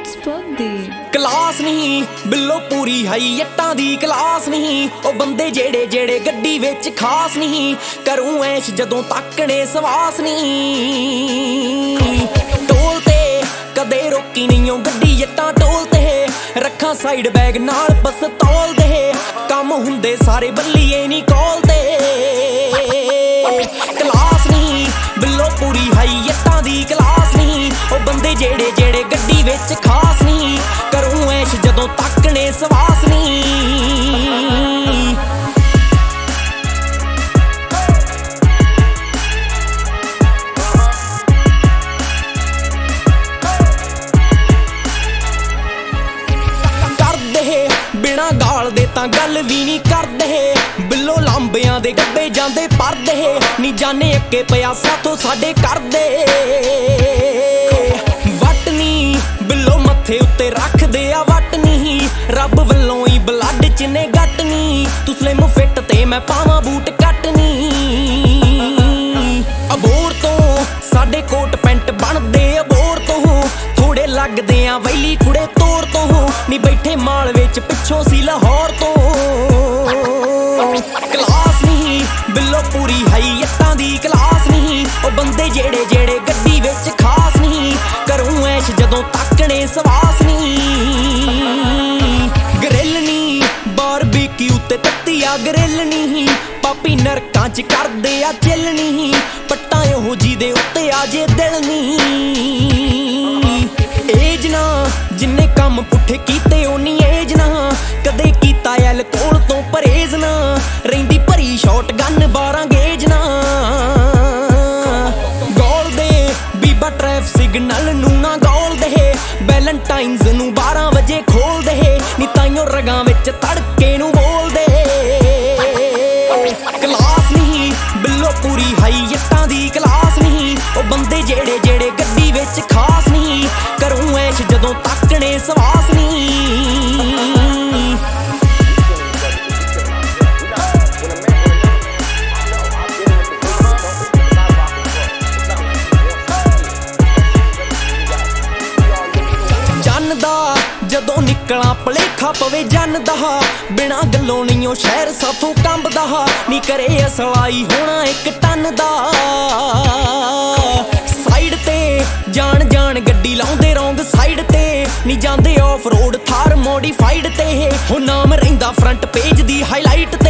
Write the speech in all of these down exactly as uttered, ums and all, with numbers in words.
It's birthday. Class नहीं बिल्लो पूरी हाई जट्टां दी क्लास नहीं ओ बंदे जेड़े जेड़े गड्डी विच खास नहीं करूं ऐश जदों तकने सवास नहीं टोल ते कदे रोकी नहीं ओ गड्डी जट्टां टोल ते रखा साइड बैग नाल बस तौल दे कम हुंदे सारे बल्लीए नहीं कॉल ते क्लास नहीं बिल्लो पूरी हाई जट्टां दी क्लास नहीं ओ बंदे जेड़े जेड़े गड्डी विच खास नहीं करूं ऐश जदों तकने सवास नहीं बिना गाल दे तां गल भी नहीं करदे बिल्लो लांबियां दे गड्डे जांदे परदे नी जाने अक्के पिया साथों साडे करदे वट नी बिल्लो मत्थे उत्ते रखदे आ वट नहीं रब वल्लों ही ब्लड च ने गट नहीं तू स्लिम फिट ते मैं पावां बूट कट नहीं अबोर तो साडे कोट पैंट बनदे अबोर तो थोड़े लगदे आ वैली कुड़े तोड़ तो नी बैठे माल विच पिछों सी लाहौर तो क्लास नहीं बिल्लो पूरी हाई जट्टां दी क्लास नहीं ओ बंदे जेड़े जेड़े गड्डी विच खास नहीं करूं ऐश जदों तकने सवास नहीं ग्रिल नहीं बारबेक्यू ते तत्ती आ ग्रिल नहीं पापी नरकां च करदे आ चिल नहीं पट्टां ओहो जी दे उत्ते आ जे दिल नहीं एज ना जिन्ने कम पुठे कीते ओनी एज ना कदे कीता एल्कोहल तो परहेज ना रहिंदी भरी शॉट गन बारह गेज ना गौल दे बीबा ट्रैफिक सिग्नल नू ना गौल दे वैलेंटाइन्स नू बारह बजे खोल दे नी ताइयों रगां विच तड़के नू बोल दे क्लास नहीं बिल्लो पूरी हाई जट्टां दी क्लास नहीं ओ बंदे जेड़े जेड़े गड्डी विच खास नहीं करूं ऐश जदों तकने सवास नहीं जन दा जदों निकला भलेखा पवे जन दा बिना गल्लों नहीं ओ शहर साथों कंबदा नी करे असलाई होना एक टन दा साइड ते जान जान गड्डी लाउंदे रौंग साइड ते नी जांदे ऑफ रोड थार मॉडिफाइड ते हो नाम रहिंदा फ्रंट पेज दी हाईलाइट ते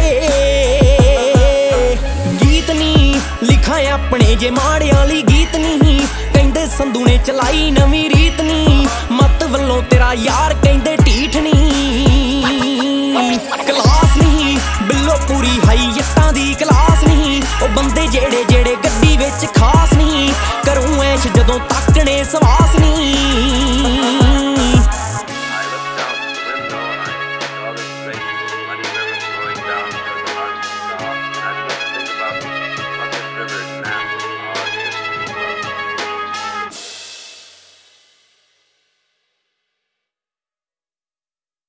गीत नी लिखा अपने जे माड़े वाली गीत नहीं कहंदे संधू ने चलाई नवीं रीत नहीं मत वल्लों तेरा यार कहंदे ढीठ नहीं क्लास नहीं बिल्लो पूरी हाई जट्टां दी क्लास नहीं ओ बंदे जेड़े जेड़े गड्डी विच खास नहीं करूं ऐश जदों तकने सवास नहीं।